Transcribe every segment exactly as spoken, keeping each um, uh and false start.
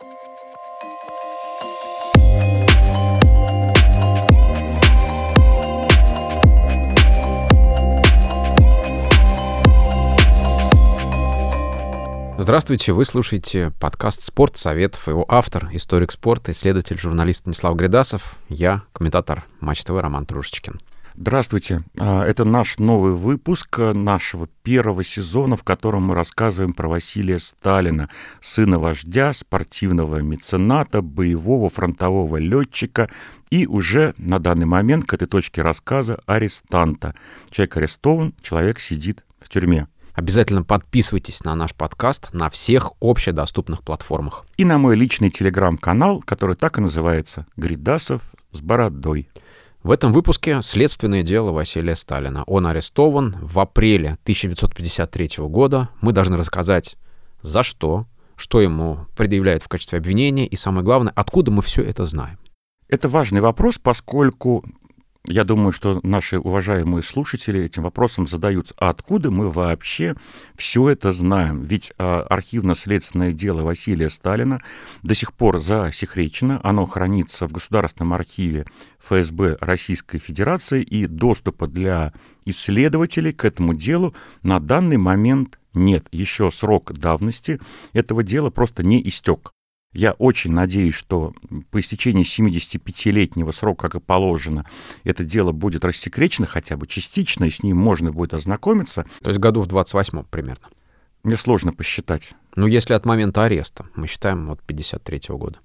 Здравствуйте, вы слушаете подкаст «Спорт», Советов, его автор, историк спорта, исследователь, журналист Станислав Гридасов, я, комментатор Матч ТВ Роман Трушечкин. Здравствуйте. Это наш новый выпуск нашего первого сезона, в котором мы рассказываем про Василия Сталина, сына вождя, спортивного мецената, боевого фронтового летчика и уже на данный момент к этой точке рассказа арестанта. Человек арестован, человек сидит в тюрьме. Обязательно подписывайтесь на наш подкаст на всех общедоступных платформах. И на мой личный телеграм-канал, который так и называется «Гридасов с бородой». В этом выпуске следственное дело Василия Сталина. Он арестован в апреле тысяча девятьсот пятьдесят третьего года. Мы должны рассказать, за что, что ему предъявляют в качестве обвинения и, самое главное, откуда мы все это знаем. Это важный вопрос, поскольку... Я думаю, что наши уважаемые слушатели этим вопросом задаются, а откуда мы вообще все это знаем? Ведь а, архивно-следственное дело Василия Сталина до сих пор засекречено, оно хранится в Государственном архиве эф эс бэ Российской Федерации, и доступа для исследователей к этому делу на данный момент нет. Еще срок давности этого дела просто не истек. Я очень надеюсь, что по истечении семидесятипятилетнего срока, как и положено, это дело будет рассекречено хотя бы частично, и с ним можно будет ознакомиться. То есть году в двадцать восьмом примерно? Мне сложно посчитать. Ну, если от момента ареста, мы считаем от пятьдесят третьего года.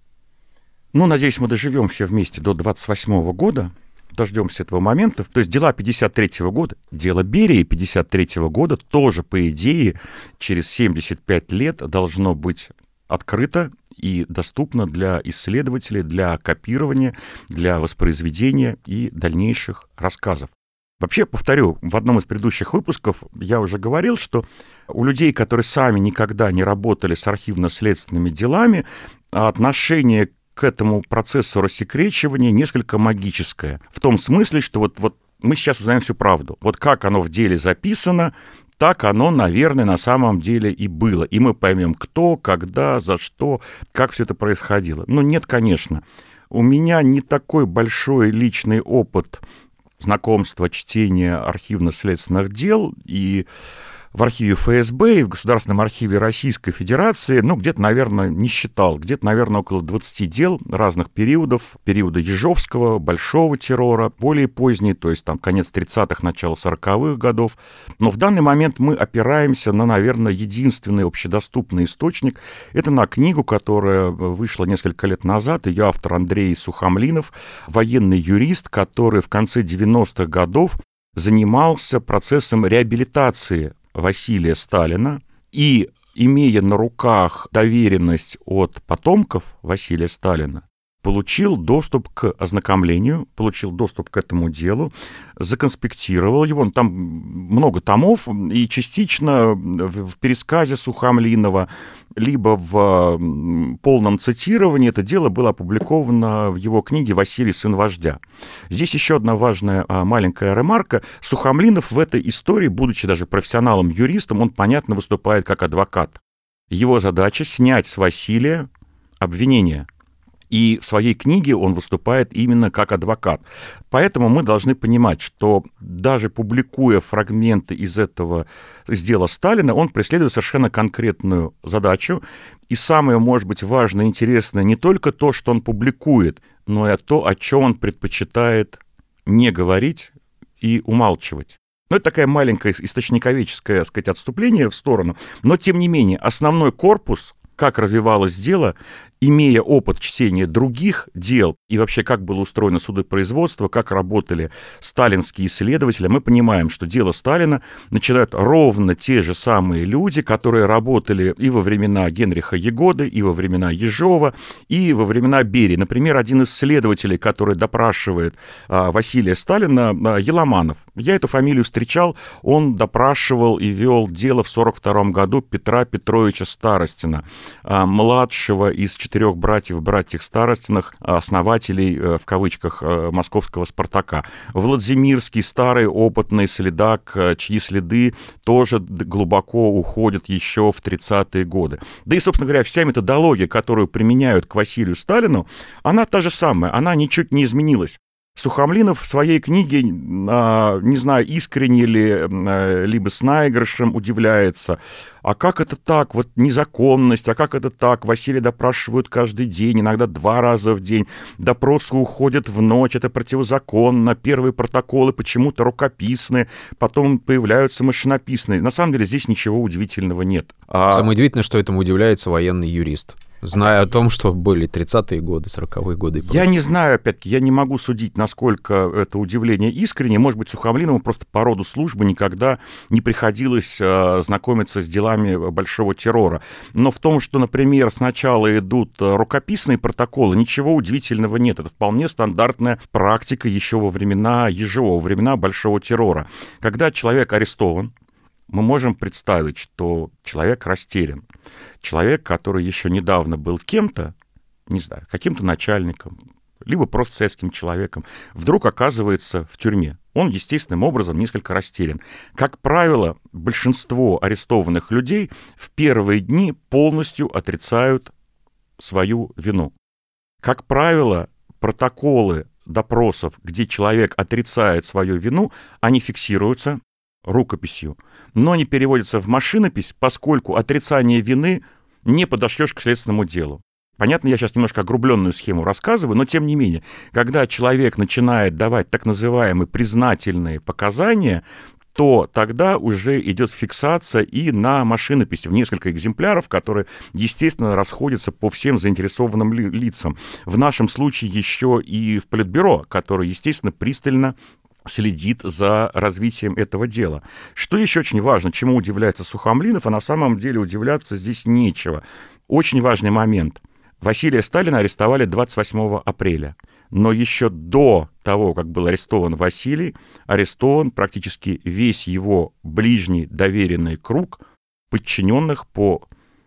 Ну, надеюсь, мы доживем все вместе до двадцать восьмого года, дождемся этого момента. То есть дела пятьдесят третьего года, дело Берии пятьдесят третьего года тоже, по идее, через семьдесят пять лет должно быть открыто и доступно для исследователей, для копирования, для воспроизведения и дальнейших рассказов. Вообще, повторю, в одном из предыдущих выпусков я уже говорил, что у людей, которые сами никогда не работали с архивно-следственными делами, отношение к этому процессу рассекречивания несколько магическое. В том смысле, что вот, вот мы сейчас узнаем всю правду. Вот как оно в деле записано, так оно, наверное, на самом деле и было. И мы поймем, кто, когда, за что, как все это происходило. Но нет, конечно. У меня не такой большой личный опыт знакомства, чтения архивно-следственных дел. И в архиве эф эс бэ и в Государственном архиве Российской Федерации, ну, где-то, наверное, не считал, где-то, наверное, около двадцати дел разных периодов, периода Ежовского, Большого террора, более поздний, то есть там конец тридцатых, начало сороковых годов. Но в данный момент мы опираемся на, наверное, единственный общедоступный источник. Это на книгу, которая вышла несколько лет назад. Ее автор Андрей Сухомлинов, военный юрист, который в конце девяностых годов занимался процессом реабилитации Василия Сталина, и, имея на руках доверенность от потомков Василия Сталина, получил доступ к ознакомлению, получил доступ к этому делу, законспектировал его. Там много томов, и частично в пересказе Сухомлинова, либо в полном цитировании это дело было опубликовано в его книге «Василий, сын вождя». Здесь еще одна важная маленькая ремарка. Сухомлинов в этой истории, будучи даже профессионалом-юристом, он, понятно, выступает как адвокат. Его задача — снять с Василия обвинение. И в своей книге он выступает именно как адвокат. Поэтому мы должны понимать, что даже публикуя фрагменты из этого из дела Сталина, он преследует совершенно конкретную задачу. И самое, может быть, важное и интересное не только то, что он публикует, но и то, о чем он предпочитает не говорить и умалчивать. Ну, это такая маленькая источниковедческое, так сказать, отступление в сторону. Но, тем не менее, основной корпус, как развивалось дело, имея опыт чтения других дел и вообще как было устроено судопроизводство, как работали сталинские исследователи, мы понимаем, что дело Сталина начинают ровно те же самые люди, которые работали и во времена Генриха Ягоды, и во времена Ежова, и во времена Берии. Например, один из следователей, который допрашивает а, Василия Сталина, а, Еломанов. Я эту фамилию встречал, он допрашивал и вел дело в сорок втором году Петра Петровича Старостина, а, младшего из четырех братьев, братьев Старостиных, основателей, в кавычках, московского «Спартака». Владимирский, старый опытный следак, чьи следы тоже глубоко уходят еще в тридцатые годы. Да и, собственно говоря, вся методология, которую применяют к Василию Сталину, она та же самая, она ничуть не изменилась. Сухомлинов в своей книге, не знаю, искренне ли, либо с наигрышем удивляется. А как это так? Вот незаконность, а как это так? Василия допрашивают каждый день, иногда два раза в день. Допросы уходят в ночь, это противозаконно. Первые протоколы почему-то рукописные, потом появляются машинописные. На самом деле здесь ничего удивительного нет. А... Самое удивительное, что этому удивляется военный юрист, зная о том, что были тридцатые годы, сороковые годы. Я не знаю, опять-таки, я не могу судить, насколько это удивление искренне. Может быть, Сухомлинову просто по роду службы никогда не приходилось э, знакомиться с делами большого террора. Но в том, что, например, сначала идут рукописные протоколы, ничего удивительного нет. Это вполне стандартная практика еще во времена Ежова, во времена большого террора. Когда человек арестован, мы можем представить, что человек растерян. Человек, который еще недавно был кем-то, не знаю, каким-то начальником, либо просто советским человеком, вдруг оказывается в тюрьме. Он естественным образом несколько растерян. Как правило, большинство арестованных людей в первые дни полностью отрицают свою вину. Как правило, протоколы допросов, где человек отрицает свою вину, они фиксируются рукописью, но не переводятся в машинопись, поскольку отрицание вины не подошьешь к следственному делу. Понятно, я сейчас немножко огрубленную схему рассказываю, но тем не менее, когда человек начинает давать так называемые признательные показания, то тогда уже идет фиксация и на машинопись в несколько экземпляров, которые, естественно, расходятся по всем заинтересованным ли- лицам. В нашем случае еще и в Политбюро, которое, естественно, пристально следит за развитием этого дела. Что еще очень важно, чему удивляется Сухомлинов, а на самом деле удивляться здесь нечего. Очень важный момент. Василия Сталина арестовали двадцать восьмого апреля. Но еще до того, как был арестован Василий, арестован практически весь его ближний доверенный круг подчиненных по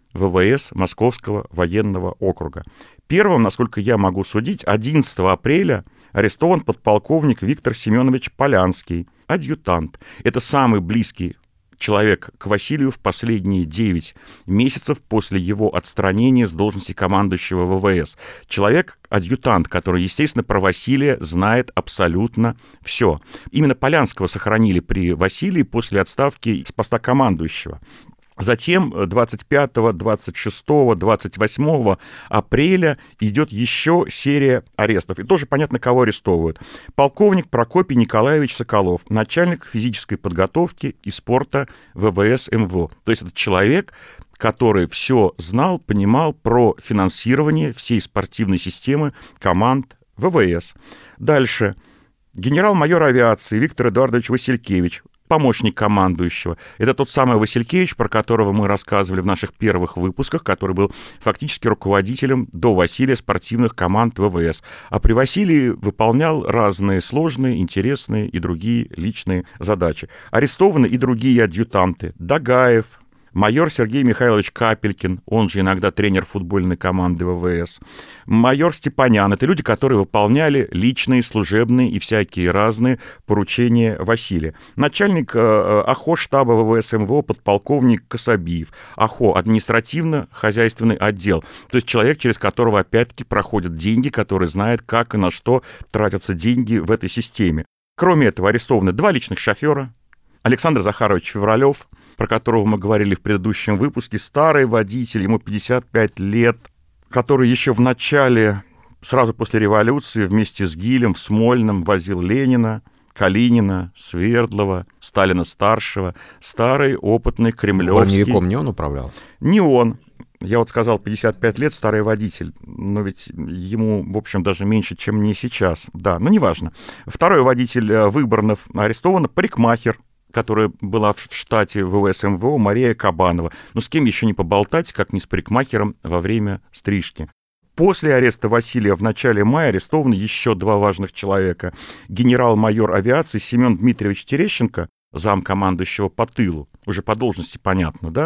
ВВС Московского военного округа. Первым, насколько я могу судить, одиннадцатого апреля арестован подполковник Виктор Семенович Полянский, адъютант. Это самый близкий человек к Василию в последние девять месяцев после его отстранения с должности командующего ВВС. Человек-адъютант, который, естественно, про Василия знает абсолютно все. Именно Полянского сохранили при Василии после отставки с поста командующего. Затем двадцать пятого, двадцать шестого, двадцать восьмого апреля идет еще серия арестов. И тоже понятно, кого арестовывают. Полковник Прокопий Николаевич Соколов, начальник физической подготовки и спорта ВВС МВО. То есть это человек, который все знал, понимал про финансирование всей спортивной системы команд ВВС. Дальше. Генерал-майор авиации Виктор Эдуардович Василькевич, помощник командующего. Это тот самый Василькевич, про которого мы рассказывали в наших первых выпусках, который был фактически руководителем до Василия спортивных команд ВВС. А при Василии выполнял разные сложные, интересные и другие личные задачи. Арестованы и другие адъютанты. Дагаев, майор Сергей Михайлович Капелькин, он же иногда тренер футбольной команды ВВС, майор Степанян. Это люди, которые выполняли личные, служебные и всякие разные поручения Василия. Начальник э, АХО штаба ВВС МВО подполковник Кособиев. АХО — административно-хозяйственный отдел. То есть человек, через которого опять-таки проходят деньги, который знает, как и на что тратятся деньги в этой системе. Кроме этого арестованы два личных шофера. Александр Захарович Февралев, про которого мы говорили в предыдущем выпуске, старый водитель, ему пятьдесят пять лет, который еще в начале, сразу после революции, вместе с Гилем в Смольном возил Ленина, Калинина, Свердлова, Сталина-старшего, старый опытный кремлевский. Броневиком не он управлял? Не он. Я вот сказал, пятьдесят пять лет, старый водитель, но ведь ему, в общем, даже меньше, чем мне сейчас. Да, но неважно. Второй водитель Выборнов арестован, парикмахер, которая была в штате ВВС МВО, Мария Кабанова. Но с кем еще не поболтать, как не с парикмахером во время стрижки. После ареста Василия в начале мая арестованы еще два важных человека. Генерал-майор авиации Семен Дмитриевич Терещенко, замкомандующего по тылу, уже по должности понятно, да?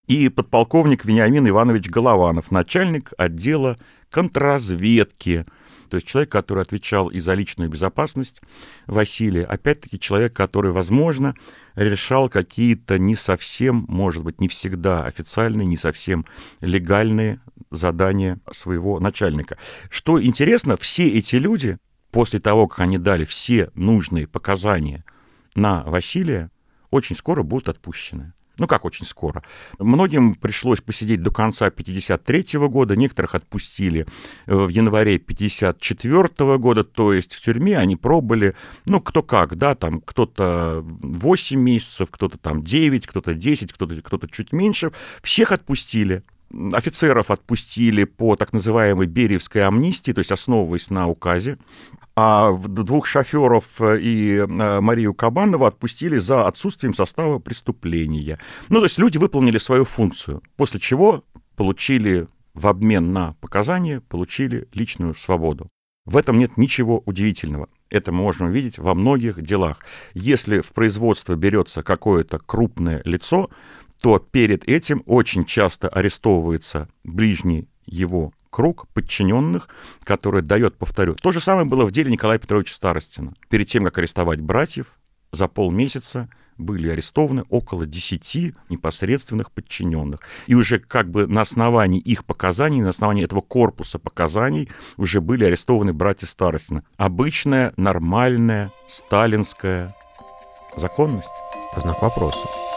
и подполковник Вениамин Иванович Голованов, начальник отдела контрразведки. То есть человек, который отвечал и за личную безопасность Василия. Опять-таки человек, который, возможно, решал какие-то не совсем, может быть, не всегда официальные, не совсем легальные задания своего начальника. Что интересно, все эти люди, после того, как они дали все нужные показания на Василия, очень скоро будут отпущены. Ну, как очень скоро. Многим пришлось посидеть до конца пятьдесят третьего года, некоторых отпустили в январе пятьдесят четвёртого года, то есть в тюрьме они пробыли, ну, кто как, да, там кто-то восемь месяцев, кто-то там девять, кто-то десять, кто-то, кто-то чуть меньше. Всех отпустили. Офицеров отпустили по так называемой Бериевской амнистии, то есть основываясь на указе. А двух шоферов и Марию Кабанову отпустили за отсутствием состава преступления. Ну, то есть люди выполнили свою функцию, после чего получили в обмен на показания, получили личную свободу. В этом нет ничего удивительного. Это мы можем видеть во многих делах. Если в производство берется какое-то крупное лицо, то перед этим очень часто арестовывается ближний его круг подчиненных, который дает, повторю. То же самое было в деле Николая Петровича Старостина. Перед тем, как арестовать братьев, за полмесяца были арестованы около десяти непосредственных подчиненных. И уже как бы на основании их показаний, на основании этого корпуса показаний уже были арестованы братья Старостина. Обычная, нормальная, сталинская законность. Знак вопроса.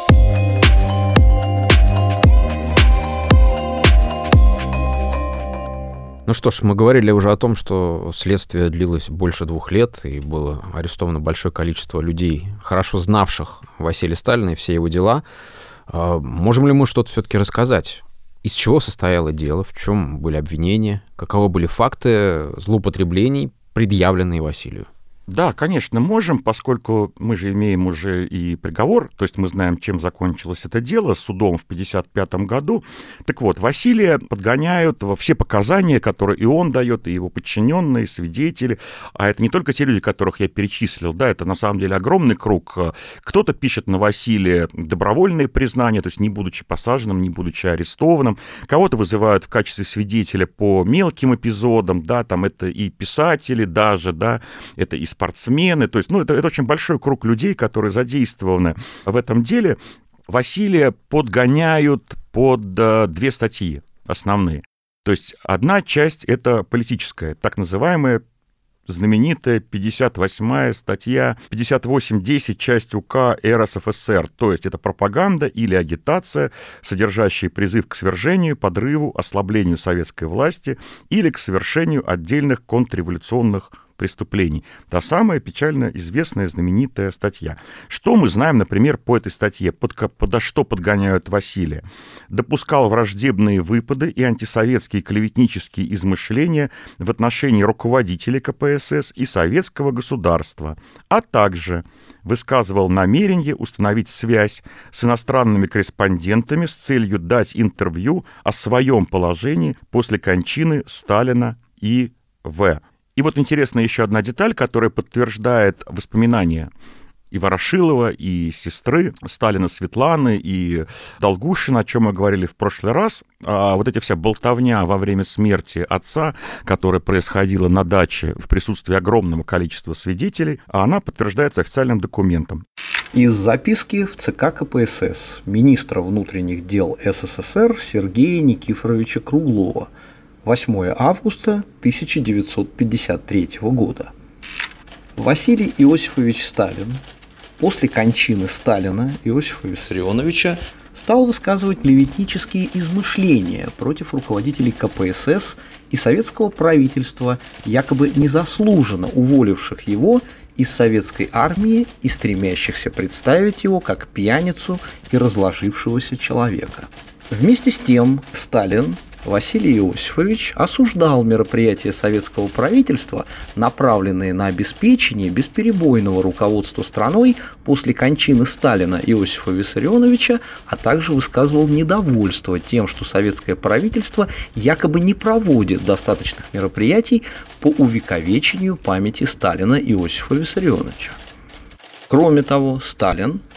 Ну что ж, мы говорили уже о том, что следствие длилось больше двух лет, и было арестовано большое количество людей, хорошо знавших Василия Сталина и все его дела. Можем ли мы что-то все-таки рассказать? Из чего состояло дело, в чем были обвинения, каковы были факты злоупотреблений, предъявленные Василию? Да, конечно, можем, поскольку мы же имеем уже и приговор, то есть мы знаем, чем закончилось это дело судом в пятьдесят пятом году. Так вот, Василия подгоняют во все показания, которые и он дает, и его подчиненные, свидетели. А это не только те люди, которых я перечислил, да, это на самом деле огромный круг. Кто-то пишет на Василия добровольные признания, то есть не будучи посаженным, не будучи арестованным. Кого-то вызывают в качестве свидетеля по мелким эпизодам, да, там это и писатели даже, да, это и спортсмены, то есть, ну, это, это очень большой круг людей, которые задействованы в этом деле. Василия подгоняют под э, две статьи основные. То есть одна часть — это политическая, так называемая знаменитая пятьдесят восьмая статья, пятьдесят восемь десять, часть УК эр эс эф эс эр, то есть это пропаганда или агитация, содержащая призыв к свержению, подрыву, ослаблению советской власти или к совершению отдельных контрреволюционных преступлений. Та самая печально известная знаменитая статья. Что мы знаем, например, по этой статье? Под, под что подгоняют Василия? Допускал враждебные выпады и антисоветские клеветнические измышления в отношении руководителей ка пэ эс эс и советского государства, а также высказывал намерение установить связь с иностранными корреспондентами с целью дать интервью о своем положении после кончины Сталина и В. И вот интересна еще одна деталь, которая подтверждает воспоминания и Ворошилова, и сестры Сталина Светланы, и Долгушина, о чем мы говорили в прошлый раз. А вот эта вся болтовня во время смерти отца, которая происходила на даче в присутствии огромного количества свидетелей, а она подтверждается официальным документом. Из записки в ЦК ка пэ эс эс министра внутренних дел эс эс эс эр Сергея Никифоровича Круглова. восьмое августа тысяча девятьсот пятьдесят третьего года. Василий Иосифович Сталин после кончины Сталина Иосифа Виссарионовича стал высказывать клеветнические измышления против руководителей ка пэ эс эс и советского правительства, якобы незаслуженно уволивших его из советской армии и стремящихся представить его как пьяницу и разложившегося человека. Вместе с тем Сталин Василий Иосифович осуждал мероприятия советского правительства, направленные на обеспечение бесперебойного руководства страной после кончины Сталина Иосифа Виссарионовича, а также высказывал недовольство тем, что советское правительство якобы не проводит достаточных мероприятий по увековечению памяти Сталина Иосифа Виссарионовича. Кроме того, Сталин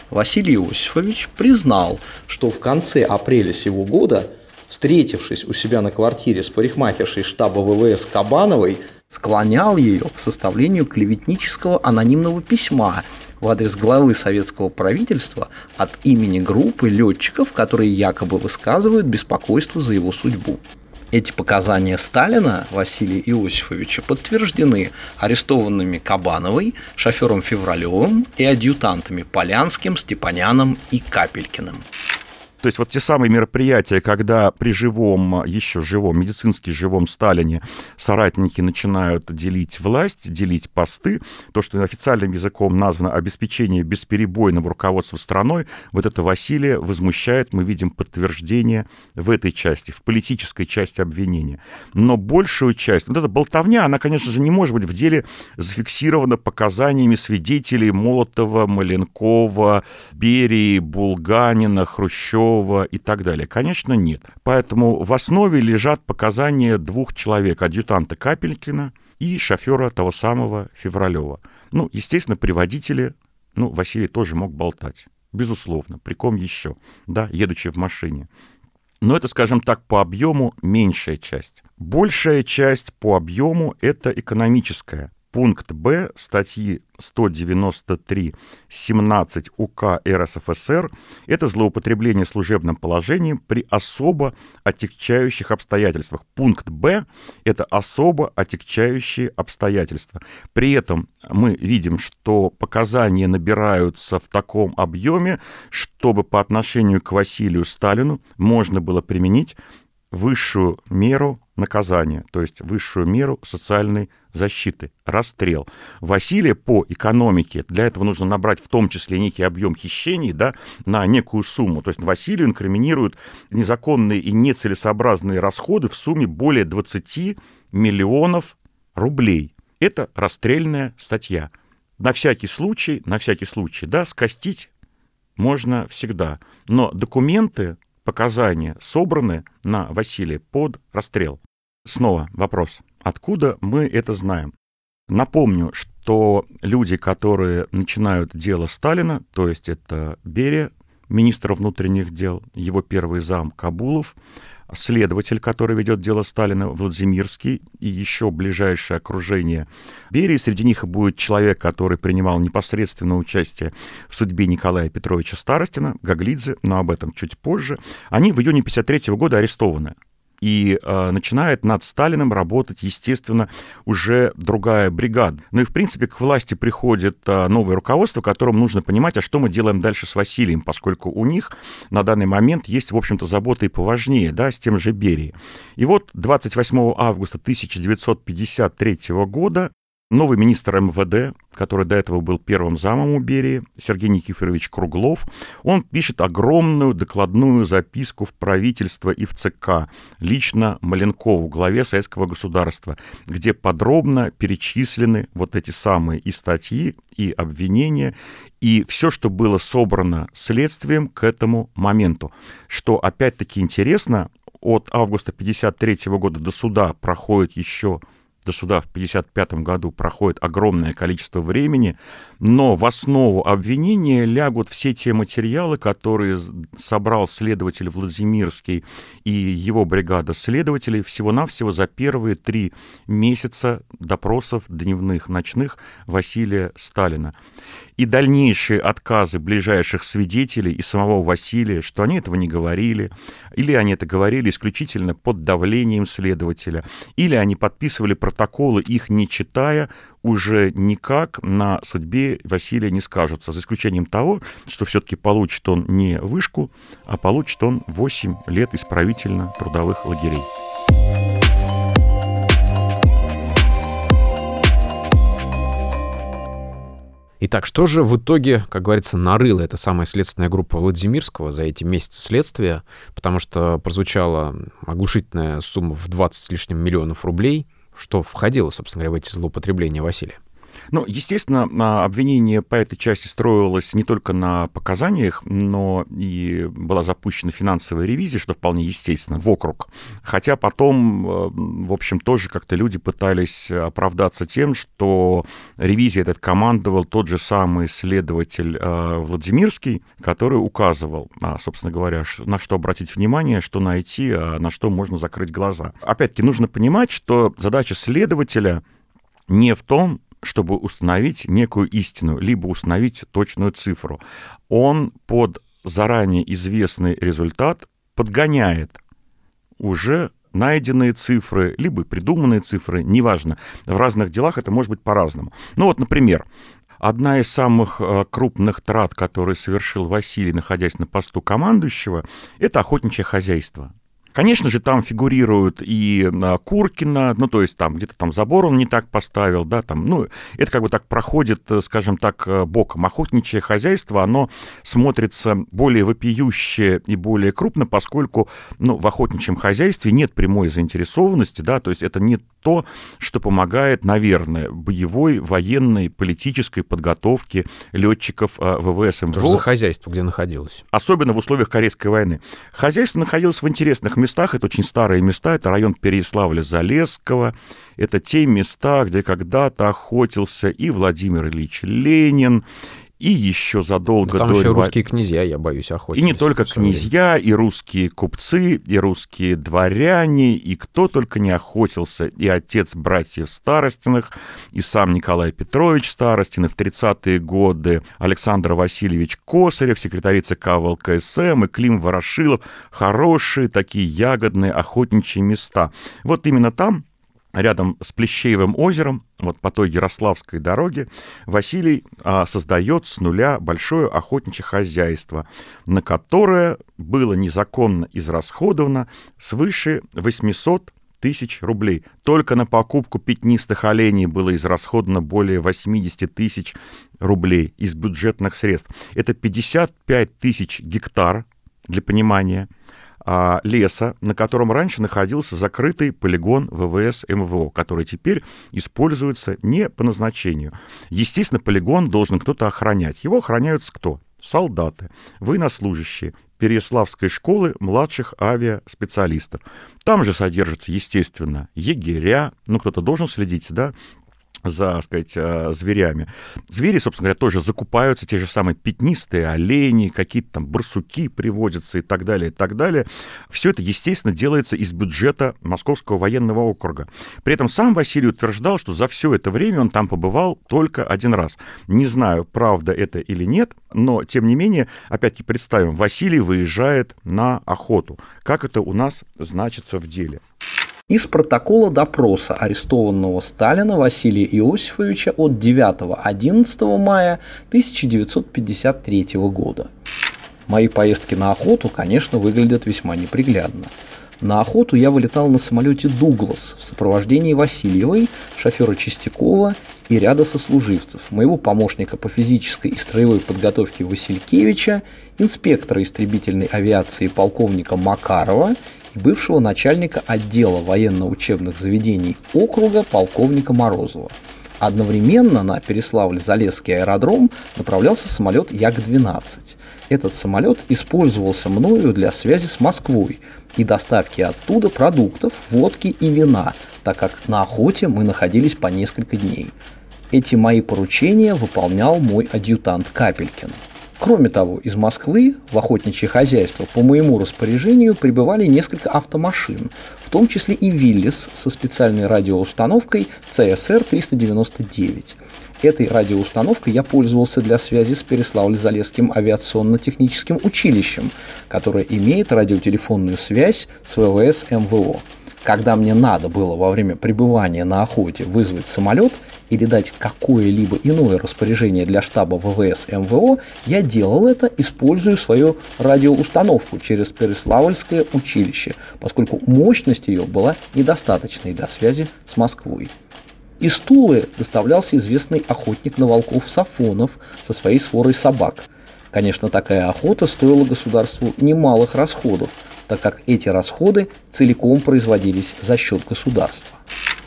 Василий Иосифович признал, что в конце апреля сего года, встретившись у себя на квартире с парикмахершей штаба ВВС Кабановой, склонял ее к составлению клеветнического анонимного письма в адрес главы советского правительства от имени группы летчиков, которые якобы высказывают беспокойство за его судьбу. Эти показания Сталина Василия Иосифовича подтверждены арестованными Кабановой, шофером Февралевым и адъютантами Полянским, Степаняном и Капелькиным. То есть вот те самые мероприятия, когда при живом, еще живом, медицински живом Сталине соратники начинают делить власть, делить посты, то, что официальным языком названо обеспечение бесперебойного руководства страной, вот это Василия возмущает, мы видим подтверждение в этой части, в политической части обвинения. Но большую часть, вот эта болтовня, она, конечно же, не может быть в деле зафиксирована показаниями свидетелей Молотова, Маленкова, Берии, Булганина, Хрущева, и так далее. Конечно, нет. Поэтому в основе лежат показания двух человек, адъютанта Капелькина и шофера того самого Февралева. Ну, естественно, при водителе, ну, Василий тоже мог болтать. Безусловно. При ком еще? Да, едучи в машине. Но это, скажем так, по объему меньшая часть. Большая часть по объему — это экономическая. Пункт Б статьи сто девяносто три семнадцать УК РСФСР – это злоупотребление служебным положением при особо отягчающих обстоятельствах. Пункт Б – это особо отягчающие обстоятельства. При этом мы видим, что показания набираются в таком объеме, чтобы по отношению к Василию Сталину можно было применить высшую меру наказания, то есть высшую меру социальной защиты, расстрел. Василия по экономике, для этого нужно набрать в том числе некий объем хищений, да, на некую сумму. То есть Василию инкриминируют незаконные и нецелесообразные расходы в сумме более двадцати миллионов рублей. Это расстрельная статья. На всякий случай, на всякий случай, да, скостить можно всегда. Но документы, показания собраны на Василия под расстрел. Снова вопрос. Откуда мы это знаем? Напомню, что люди, которые начинают дело Сталина, то есть это Берия, министр внутренних дел, его первый зам Кабулов, следователь, который ведет дело Сталина, Владимирский, и еще ближайшее окружение Берии. Среди них будет человек, который принимал непосредственное участие в судьбе Николая Петровича Старостина, Гаглидзе, но об этом чуть позже. Они в июне тысяча девятьсот пятьдесят третьего года арестованы. И э, начинает над Сталиным работать, естественно, уже другая бригада. Ну и, в принципе, к власти приходит э, новое руководство, которому нужно понимать, а что мы делаем дальше с Василием, поскольку у них на данный момент есть, в общем-то, заботы и поважнее, да, с тем же Берией. И вот двадцать восьмого августа тысяча девятьсот пятьдесят третьего года новый министр эм вэ дэ, который до этого был первым замом у Берии, Сергей Никифорович Круглов, он пишет огромную докладную записку в правительство и в ЦК, лично Маленкову, главе советского государства, где подробно перечислены вот эти самые и статьи, и обвинения, и все, что было собрано следствием к этому моменту. Что, опять-таки, интересно, от августа пятьдесят третьего года до суда проходит еще до суда в пятьдесят пятом году проходит огромное количество времени, но в основу обвинения лягут все те материалы, которые собрал следователь Владимирский и его бригада следователей всего-навсего за первые три месяца допросов дневных, ночных Василия Сталина. И дальнейшие отказы ближайших свидетелей и самого Василия, что они этого не говорили, или они это говорили исключительно под давлением следователя, или они подписывали протоколы, их не читая, уже никак на судьбе Василия не скажутся, за исключением того, что все-таки получит он не вышку, а получит он восемь лет исправительно-трудовых лагерей. Итак, что же в итоге, как говорится, нарыла эта самая следственная группа Владимирского за эти месяцы следствия, потому что прозвучала оглушительная сумма в двадцать с лишним миллионов рублей, что входило, собственно говоря, в эти злоупотребления Василия? Ну, естественно, обвинение по этой части строилось не только на показаниях, но и была запущена финансовая ревизия, что вполне естественно, в округ. Хотя потом, в общем, тоже как-то люди пытались оправдаться тем, что ревизией этот командовал тот же самый следователь Владимирский, который указывал, собственно говоря, на что обратить внимание, что найти, а на что можно закрыть глаза. Опять-таки, нужно понимать, что задача следователя не в том, чтобы установить некую истину, либо установить точную цифру. Он под заранее известный результат подгоняет уже найденные цифры, либо придуманные цифры, неважно. В разных делах это может быть по-разному. Ну вот, например, одна из самых крупных трат, которые совершил Василий, находясь на посту командующего, это охотничье хозяйство. Конечно же, там фигурируют и Куркина, ну, то есть там где-то там забор он не так поставил, да, там, ну, это как бы так проходит, скажем так, боком. Охотничье хозяйство, оно смотрится более вопиюще и более крупно, поскольку, ну, в охотничьем хозяйстве нет прямой заинтересованности, да, то есть это не то, что помогает, наверное, боевой, военной, политической подготовке летчиков ВВС МВО. Что же за хозяйство, где находилось? Особенно в условиях Корейской войны. Хозяйство находилось в интересных местах, это очень старые места, это район Переяславля-Залесского, это те места, где когда-то охотился и Владимир Ильич Ленин, и еще задолго да там до... еще революции. Русские князья, я боюсь, охотились. И не только князья, и русские купцы, и русские дворяне, и кто только не охотился, и отец братьев Старостиных, и сам Николай Петрович Старостин, и в тридцатые годы Александр Васильевич Косарев, секретарь ЦК ВЛКСМ, и Клим Ворошилов. Хорошие такие ягодные охотничьи места. Вот именно там, рядом с Плещеевым озером, вот по той Ярославской дороге, Василий а, создает с нуля большое охотничье хозяйство, на которое было незаконно израсходовано свыше восемьсот тысяч рублей. Только на покупку пятнистых оленей было израсходовано более восемьдесят тысяч рублей из бюджетных средств. Это пятьдесят пять тысяч гектар, для понимания, леса, на котором раньше находился закрытый полигон ВВС МВО, который теперь используется не по назначению. Естественно, полигон должен кто-то охранять. Его охраняют кто? Солдаты, военнослужащие Переяславской школы младших авиаспециалистов. Там же содержатся, естественно, егеря, ну, кто-то должен следить, да, за, так сказать, зверями. Звери, собственно говоря, тоже закупаются, те же самые пятнистые олени, какие-то там барсуки привозятся и так далее, и так далее. Все это, естественно, делается из бюджета Московского военного округа. При этом сам Василий утверждал, что за все это время он там побывал только один раз. Не знаю, правда это или нет, но, тем не менее, опять-таки представим, Василий выезжает на охоту. Как это у нас значится в деле? Из протокола допроса арестованного Сталина Василия Иосифовича от девятого-одиннадцатого мая тысяча девятьсот пятьдесят третьего года. Мои поездки на охоту, конечно, выглядят весьма неприглядно. На охоту я вылетал на самолете «Дуглас» в сопровождении Васильевой, шофера Чистякова и ряда сослуживцев, моего помощника по физической и строевой подготовке Василькевича, инспектора истребительной авиации полковника Макарова и бывшего начальника отдела военно-учебных заведений округа полковника Морозова. Одновременно на Переславль-Залесский аэродром направлялся самолет Як двенадцать. Этот самолет использовался мною для связи с Москвой и доставки оттуда продуктов, водки и вина, так как на охоте мы находились по несколько дней. Эти мои поручения выполнял мой адъютант Капелькин. Кроме того, из Москвы в охотничье хозяйство по моему распоряжению прибывали несколько автомашин, в том числе и Виллис со специальной радиоустановкой Цэ Эс Эр триста девяносто девять. Этой радиоустановкой я пользовался для связи с Переславль-Залесским авиационно-техническим училищем, которое имеет радиотелефонную связь с ВВС Эм Вэ О. Когда мне надо было во время пребывания на охоте вызвать самолет или дать какое-либо иное распоряжение для штаба ВВС Эм Вэ О, я делал это, используя свою радиоустановку через Переславльское училище, поскольку мощность ее была недостаточной для связи с Москвой. Из Тулы доставлялся известный охотник на волков Сафонов со своей сворой собак. Конечно, такая охота стоила государству немалых расходов, так как эти расходы целиком производились за счет государства.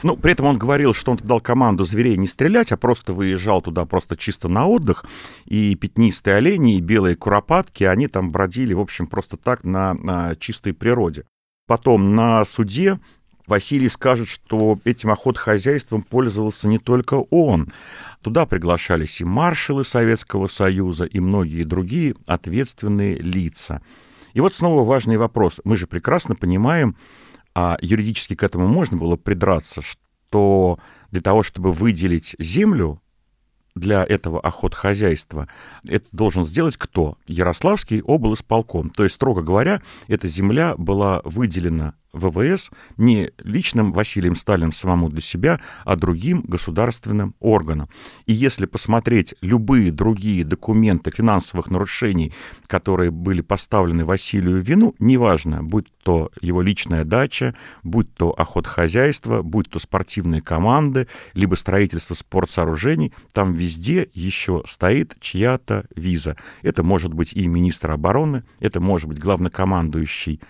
Ну, при этом он говорил, что он дал команду зверей не стрелять, а просто выезжал туда просто чисто на отдых, и пятнистые олени, и белые куропатки, они там бродили, в общем, просто так на, на чистой природе. Потом на суде Василий скажет, что этим охотхозяйством пользовался не только он. Туда приглашались и маршалы Советского Союза, и многие другие ответственные лица. И вот снова важный вопрос. Мы же прекрасно понимаем, а юридически к этому можно было придраться, что для того, чтобы выделить землю для этого охотхозяйства, это должен сделать кто? Ярославский облисполком. То есть, строго говоря, эта земля была выделена ВВС не личным Василием Сталиным самому для себя, а другим государственным органам. И если посмотреть любые другие документы финансовых нарушений, которые были поставлены Василию в вину, неважно, будь то его личная дача, будь то охотхозяйство, будь то спортивные команды, либо строительство спортсооружений, там везде еще стоит чья-то виза. Это может быть и министр обороны, это может быть главнокомандующий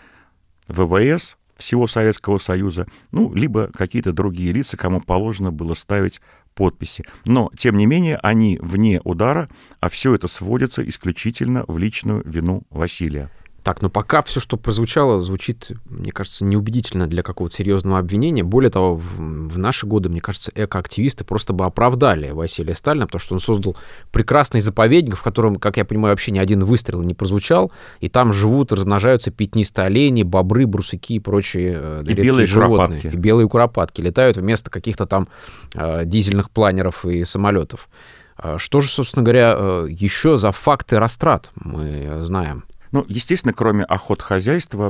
ВВС всего Советского Союза, ну, либо какие-то другие лица, кому положено было ставить подписи. Но, тем не менее, они вне удара, а все это сводится исключительно в личную вину Василия. Так, но пока все, что прозвучало, звучит, мне кажется, неубедительно для какого-то серьезного обвинения. Более того, в, в наши годы, мне кажется, экоактивисты просто бы оправдали Василия Сталина, потому что он создал прекрасный заповедник, в котором, как я понимаю, вообще ни один выстрел не прозвучал, и там живут, размножаются пятнистые олени, бобры, брусаки и прочие и белые животные. Куропатки. И белые куропатки летают вместо каких-то там э, дизельных планеров и самолетов. Что же, собственно говоря, э, еще за факты растрат мы знаем? Ну, естественно, кроме охотхозяйства,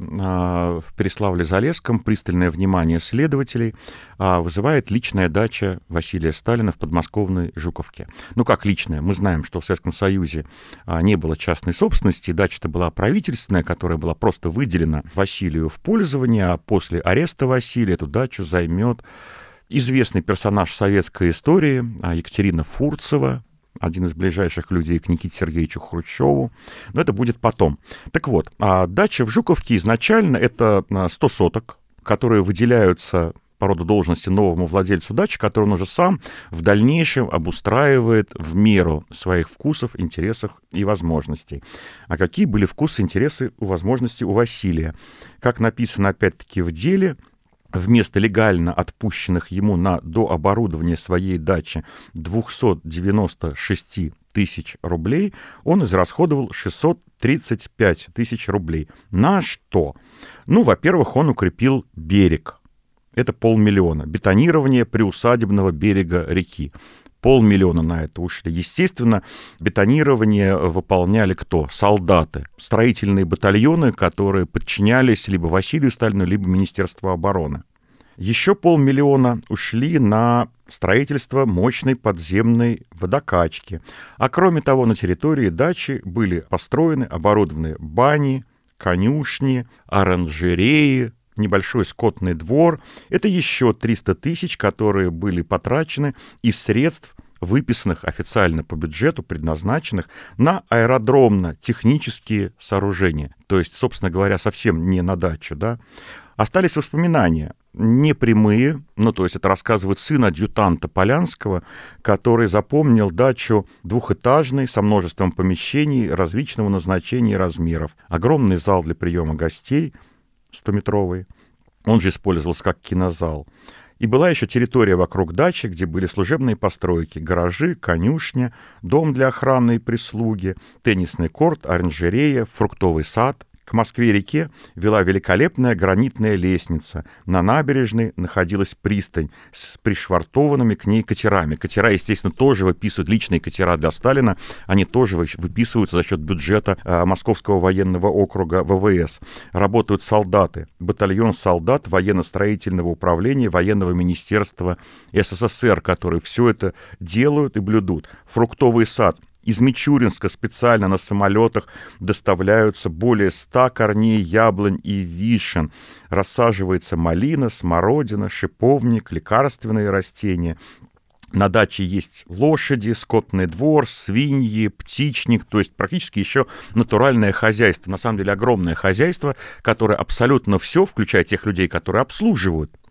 в Переславле-Залесском пристальное внимание следователей вызывает личная дача Василия Сталина в подмосковной Жуковке. Ну, как личная? Мы знаем, что в Советском Союзе не было частной собственности, дача-то была правительственная, которая была просто выделена Василию в пользование, а после ареста Василия эту дачу займет известный персонаж советской истории Екатерина Фурцева, один из ближайших людей к Никите Сергеевичу Хрущеву, но это будет потом. Так вот, дача в Жуковке изначально это сто соток, которые выделяются по роду должности новому владельцу дачи, который он уже сам в дальнейшем обустраивает в меру своих вкусов, интересов и возможностей. А какие были вкусы, интересы и возможности у Василия? Как написано опять-таки в деле, вместо легально отпущенных ему на дооборудование своей дачи двести девяносто шесть тысяч рублей, он израсходовал шестьсот тридцать пять тысяч рублей. На что? Ну, во-первых, он укрепил берег. Это полмиллиона. Бетонирование приусадебного берега реки. Полмиллиона на это ушли. Естественно, бетонирование выполняли кто? Солдаты. Строительные батальоны, которые подчинялись либо Василию Сталину, либо Министерству обороны. Еще полмиллиона ушли на строительство мощной подземной водокачки. А кроме того, на территории дачи были построены, оборудованы бани, конюшни, оранжереи, небольшой скотный двор. Это еще триста тысяч, которые были потрачены из средств, выписанных официально по бюджету, предназначенных на аэродромно-технические сооружения. То есть, собственно говоря, совсем не на дачу, да. Остались воспоминания, непрямые, ну, то есть это рассказывает сын адъютанта Полянского, который запомнил дачу двухэтажной, со множеством помещений различного назначения и размеров. Огромный зал для приема гостей, стометровый, он же использовался как кинозал. И была еще территория вокруг дачи, где были служебные постройки, гаражи, конюшня, дом для охраны и прислуги, теннисный корт, оранжерея, фруктовый сад. К Москве-реке вела великолепная гранитная лестница. На набережной находилась пристань с пришвартованными к ней катерами. Катера, естественно, тоже выписывают, личные катера для Сталина, они тоже выписываются за счет бюджета э, Московского военного округа ВВС. Работают солдаты, батальон солдат военно-строительного управления военного министерства СССР, которые все это делают и блюдут. Фруктовый сад. Из Мичуринска специально на самолетах доставляются более ста корней яблонь и вишен. Рассаживается малина, смородина, шиповник, лекарственные растения. На даче есть лошади, скотный двор, свиньи, птичник, то есть практически еще натуральное хозяйство. На самом деле огромное хозяйство, которое абсолютно все, включая тех людей, которые обслуживают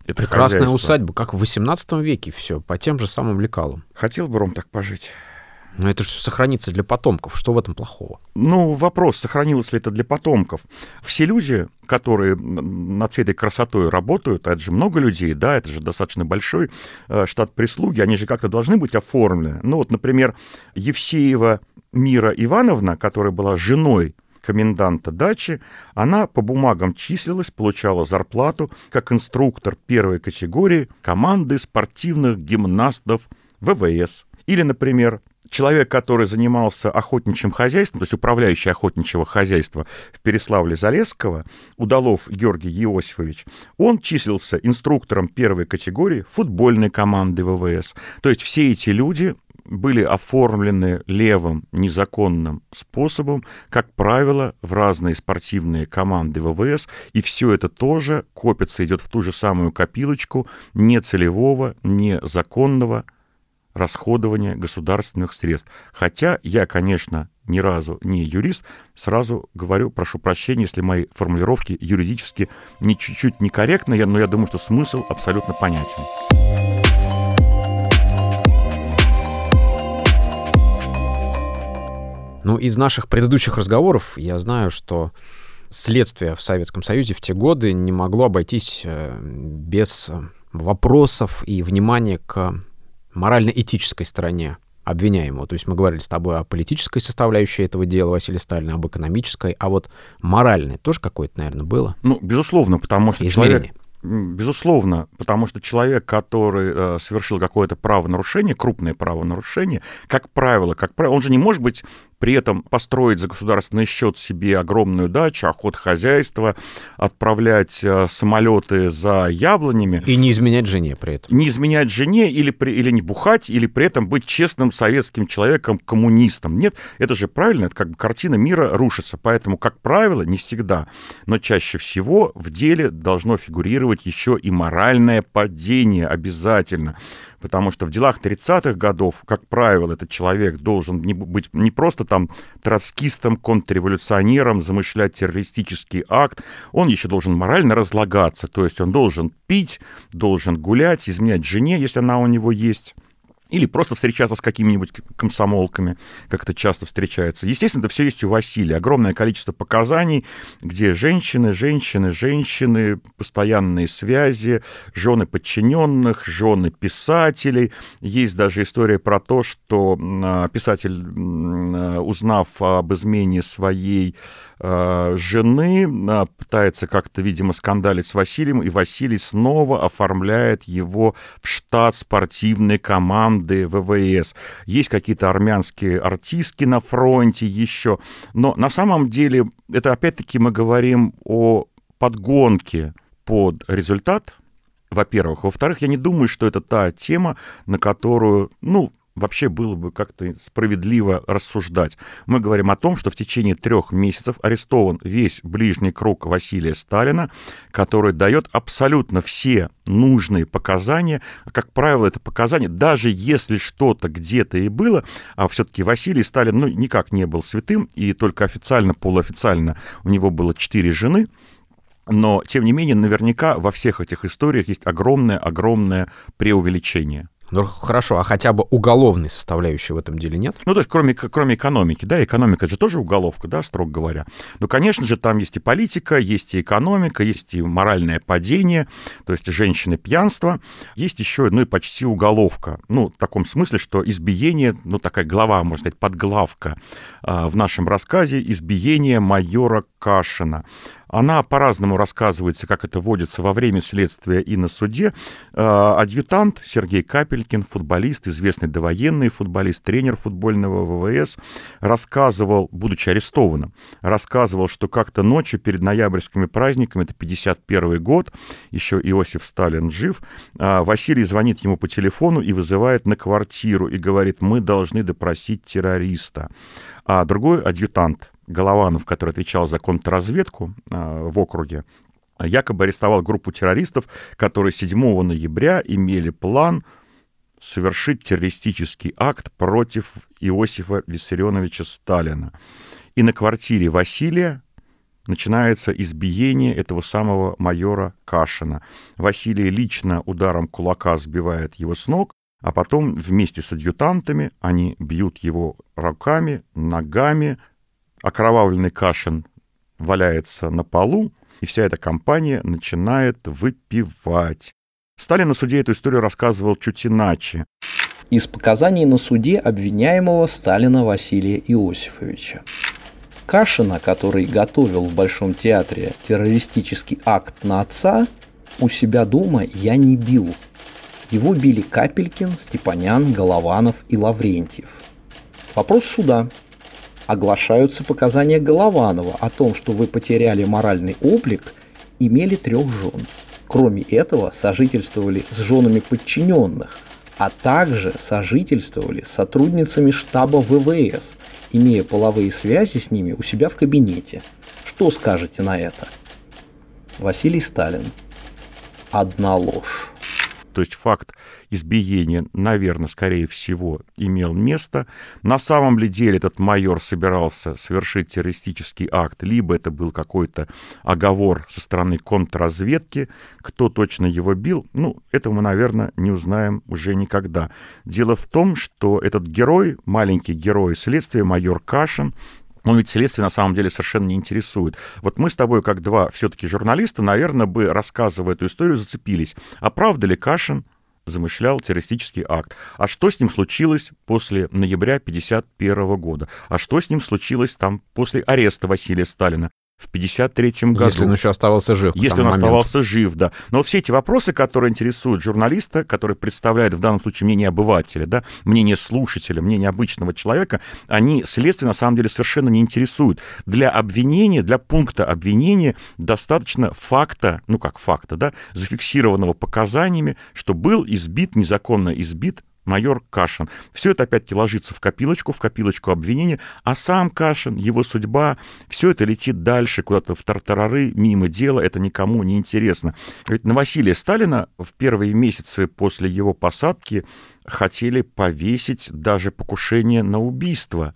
это Прекрасная хозяйство. усадьба, как в восемнадцатом веке все, по тем же самым лекалам. Хотел бы, Ром, так пожить. Но это же сохранится для потомков. Что в этом плохого? Ну, вопрос, сохранилось ли это для потомков. Все люди, которые над всей этой красотой работают, а это же много людей, да, это же достаточно большой э, штат прислуги, они же как-то должны быть оформлены. Ну, вот, например, Евсеева Мира Ивановна, которая была женой коменданта дачи, она по бумагам числилась, получала зарплату как инструктор первой категории команды спортивных гимнастов ВВС. Или, например, человек, который занимался охотничьим хозяйством, то есть управляющий охотничьего хозяйства в Переславле-Залесского, Удалов Георгий Иосифович, он числился инструктором первой категории футбольной команды ВВС. То есть все эти люди были оформлены левым незаконным способом, как правило, в разные спортивные команды ВВС, и все это тоже копится, идет в ту же самую копилочку нецелевого, незаконного расходования государственных средств. Хотя я, конечно, ни разу не юрист, сразу говорю, прошу прощения, если мои формулировки юридически не чуть-чуть некорректны, но я думаю, что смысл абсолютно понятен. Ну, из наших предыдущих разговоров я знаю, что следствие в Советском Союзе в те годы не могло обойтись без вопросов и внимания к морально-этической стороне обвиняемого. То есть мы говорили с тобой о политической составляющей этого дела Василия Сталина, об экономической, а вот моральное тоже какое-то, наверное, было? Ну, безусловно, потому что измерение. Человек... Безусловно, потому что человек, который э, совершил какое-то правонарушение, крупное правонарушение, как правило, как правило, он же не может быть при этом построить за государственный счет себе огромную дачу, охотхозяйство, отправлять э, самолеты за яблонями. И не изменять жене при этом. Не изменять жене или, при, или не бухать, или при этом быть честным советским человеком, коммунистом. Нет, это же правильно, это как бы картина мира рушится. Поэтому, как правило, не всегда, но чаще всего в деле должно фигурировать еще и моральное падение обязательно. Потому что в делах тридцатых годов, как правило, этот человек должен не быть не просто там троцкистом, контрреволюционером, замышлять террористический акт, он еще должен морально разлагаться, то есть он должен пить, должен гулять, изменять жене, если она у него есть, или просто встречаться с какими-нибудь комсомолками, как это часто встречается. Естественно, это все есть у Василия. Огромное количество показаний, где женщины, женщины, женщины, постоянные связи, жены подчиненных, жены писателей. Есть даже история про то, что писатель, узнав об измене своей жены, пытается как-то, видимо, скандалить с Василием, и Василий снова оформляет его в штат спортивной команды ВВС. Есть какие-то армянские артистки на фронте еще, но на самом деле это опять-таки мы говорим о подгонке под результат, во-первых. Во-вторых, я не думаю, что это та тема, на которую, ну, вообще было бы как-то справедливо рассуждать. Мы говорим о том, что в течение трех месяцев арестован весь ближний круг Василия Сталина, который дает абсолютно все нужные показания. Как правило, это показания, даже если что-то где-то и было, а все-таки Василий Сталин ну, никак не был святым, и только официально, полуофициально у него было четыре жены. Но, тем не менее, наверняка во всех этих историях есть огромное-огромное преувеличение. Ну, хорошо, а хотя бы уголовной составляющей в этом деле нет? Ну, то есть, кроме, кроме экономики, да, экономика — это же тоже уголовка, да, строго говоря. Но, конечно же, там есть и политика, есть и экономика, есть и моральное падение, то есть женщины, пьянство, есть еще, ну, и почти уголовка. Ну, в таком смысле, что избиение, ну, такая глава, можно сказать, подглавка а, в нашем рассказе «Избиение майора Кашина». Она по-разному рассказывается, как это водится во время следствия и на суде. Адъютант Сергей Капелькин, футболист, известный довоенный футболист, тренер футбольного ВВС, рассказывал, будучи арестованным, рассказывал, что как-то ночью перед ноябрьскими праздниками, это пятьдесят первый год, еще Иосиф Сталин жив, Василий звонит ему по телефону и вызывает на квартиру и говорит: мы должны допросить террориста. А другой адъютант, Голованов, который отвечал за контрразведку э, в округе, якобы арестовал группу террористов, которые седьмого ноября имели план совершить террористический акт против Иосифа Виссарионовича Сталина. И на квартире Василия начинается избиение этого самого майора Кашина. Василий лично ударом кулака сбивает его с ног, а потом вместе с адъютантами они бьют его руками, ногами. Окровавленный Кашин валяется на полу, и вся эта компания начинает выпивать. Сталин на суде эту историю рассказывал чуть иначе. Из показаний на суде обвиняемого Сталина Василия Иосифовича. Кашина, который готовил в Большом театре террористический акт на отца, у себя дома я не бил. Его били Капелькин, Степанян, Голованов и Лаврентьев. Вопрос суда. Оглашаются показания Голованова о том, что вы потеряли моральный облик, имели трех жен. Кроме этого, сожительствовали с женами подчиненных, а также сожительствовали с сотрудницами штаба вэ вэ эс, имея половые связи с ними у себя в кабинете. Что скажете на это? Василий Сталин. Одна ложь. То есть факт избиения, наверное, скорее всего, имел место. На самом ли деле этот майор собирался совершить террористический акт, либо это был какой-то оговор со стороны контрразведки, кто точно его бил, ну, этого мы, наверное, не узнаем уже никогда. Дело в том, что этот герой, маленький герой следствия, майор Кашин, он ведь следствие на самом деле совершенно не интересует. Вот мы с тобой, как два все-таки журналиста, наверное, бы, рассказывая эту историю, зацепились. А правда ли Кашин замышлял террористический акт? А что с ним случилось после ноября пятьдесят первого года? А что с ним случилось там после ареста Василия Сталина в пятьдесят третьем году? Если он еще оставался жив. Если он моменту. оставался жив, да. Но все эти вопросы, которые интересуют журналиста, который представляет в данном случае мнение обывателя, да, мнение слушателя, мнение обычного человека, они следствие на самом деле совершенно не интересуют. Для обвинения, для пункта обвинения достаточно факта, ну как факта, да, зафиксированного показаниями, что был избит, незаконно избит майор Кашин. Все это опять-таки ложится в копилочку, в копилочку обвинения, а сам Кашин, его судьба, все это летит дальше, куда-то в тартарары, мимо дела, это никому не интересно. Ведь на Василия Сталина в первые месяцы после его посадки хотели повесить даже покушение на убийство.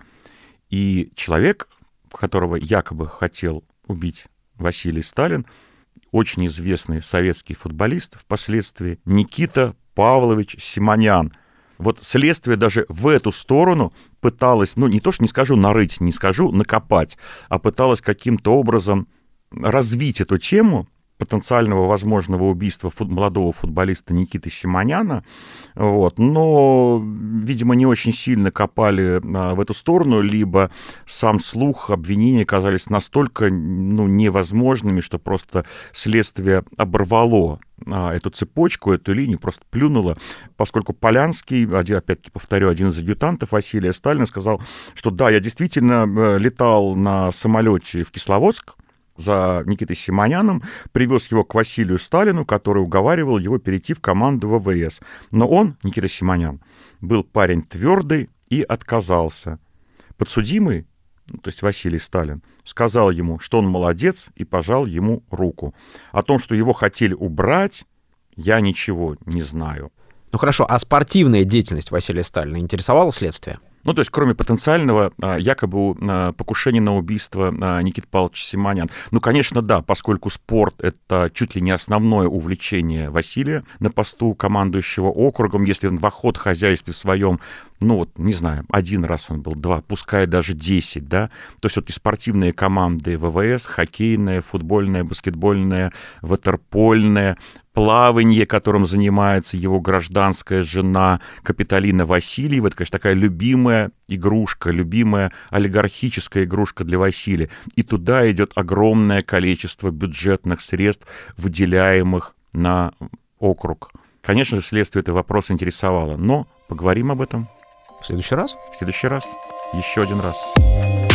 И человек, которого якобы хотел убить Василий Сталин, очень известный советский футболист впоследствии, Никита Павлович Симонян. Вот следствие даже в эту сторону пыталось, ну, не то что не скажу нарыть, не скажу накопать, а пыталось каким-то образом развить эту тему потенциального возможного убийства фут, молодого футболиста Никиты Симоняна. Вот. Но, видимо, не очень сильно копали а, в эту сторону, либо сам слух, обвинения казались настолько ну, невозможными, что просто следствие оборвало а, эту цепочку, эту линию, просто плюнуло, поскольку Полянский, один, опять-таки повторю, один из адъютантов Василия Сталина, сказал, что да, я действительно летал на самолете в Кисловодск за Никитой Симоняном, привез его к Василию Сталину, который уговаривал его перейти в команду вэ вэ эс. Но он, Никита Симонян, был парень твердый и отказался. Подсудимый, ну, то есть Василий Сталин, сказал ему, что он молодец, и пожал ему руку. О том, что его хотели убрать, я ничего не знаю. Ну хорошо, а спортивная деятельность Василия Сталина интересовала следствие? Ну, то есть, кроме потенциального якобы покушения на убийство Никиты Павловича Симоняна. Ну, конечно, да, поскольку спорт — это чуть ли не основное увлечение Василия на посту командующего округом. Если он в охотхозяйстве своем, ну, вот, не знаю, один раз он был, два, пускай даже десять, да, то есть вот и спортивные команды вэ вэ эс, хоккейная, футбольная, баскетбольная, ватерпольная, плавание, которым занимается его гражданская жена Капитолина Васильева. Это, конечно, такая любимая игрушка, любимая олигархическая игрушка для Василия. И туда идет огромное количество бюджетных средств, выделяемых на округ. Конечно же, следствие этот вопрос интересовало, но поговорим об этом в следующий раз. В следующий раз. Еще один раз.